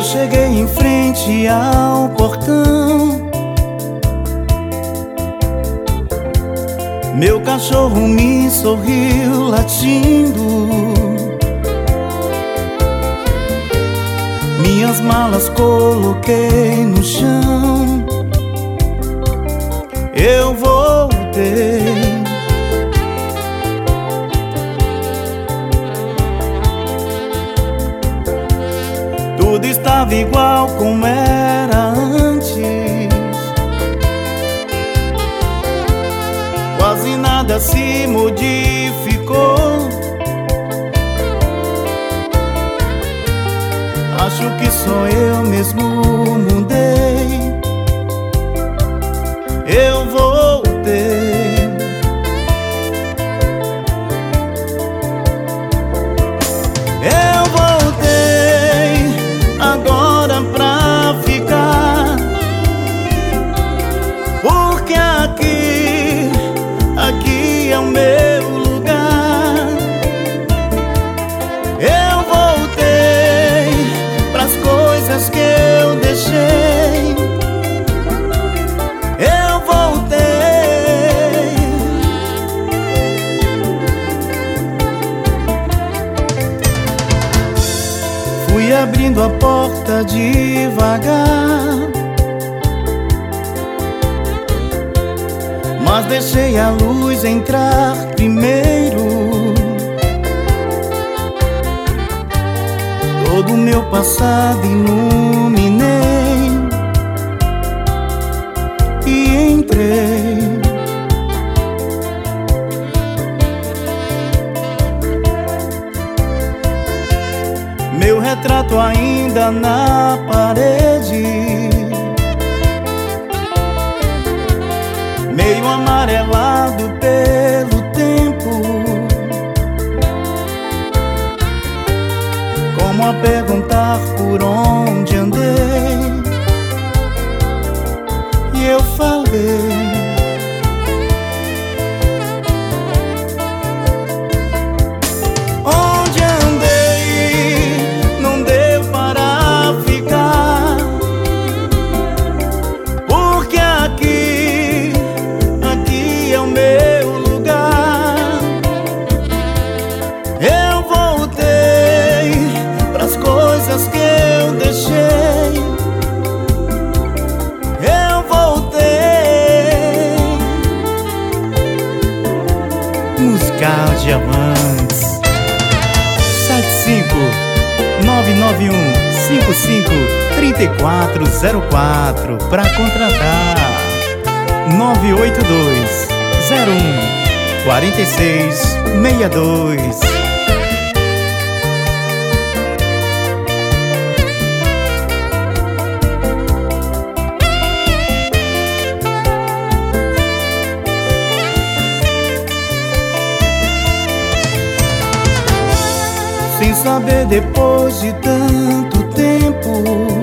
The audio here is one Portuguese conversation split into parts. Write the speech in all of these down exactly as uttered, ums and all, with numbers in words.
cheguei em frente ao portão. Meu cachorro me sorriu latindo. Minhas malas coloquei no chão. Eu voltei. Tudo estava igual como era antes. Quase nada se modificou. Acho que só eu mesmo mudei. Eu voltei. Eu voltei agora pra ficar. Porque aqui, aqui é o meu lugar. Eu voltei pras coisas que eu deixei. Eu voltei. Fui abrindo a porta devagar, mas deixei a luz entrar primeiro. Todo o meu passado iluminei e entrei. Meu retrato ainda na parede, meio amarelado pelo tempo, como a perguntar por onde andei. E eu falei: onde andei não deu para ficar. Porque aqui, aqui é o meu lugar. Eu voltei pras coisas que eu deixei. Eu voltei. Musical Diamantes sete cinco nove nove um cinco cinco três quatro zero quatro para contratar. Nove oito dois zero um quatro seis seis dois. Sem saber depois de tanto tempo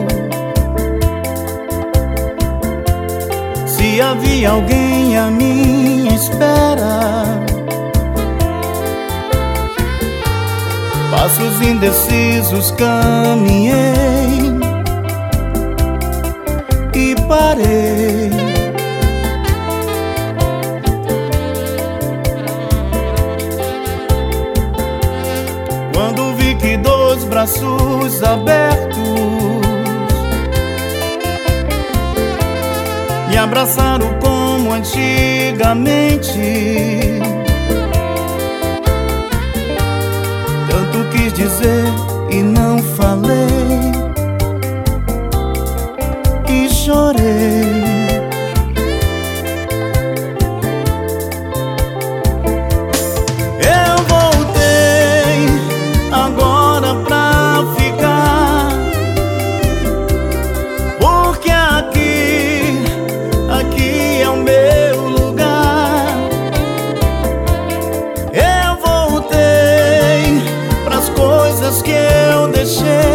se havia alguém à minha espera. Passos indecisos caminhei e parei. Quando vi que dois braços abertos me abraçaram como antigamente, tanto quis dizer e não falei, e chorei. Agora pra ficar. Porque aqui, aqui é o meu lugar. Eu voltei pras coisas que eu deixei.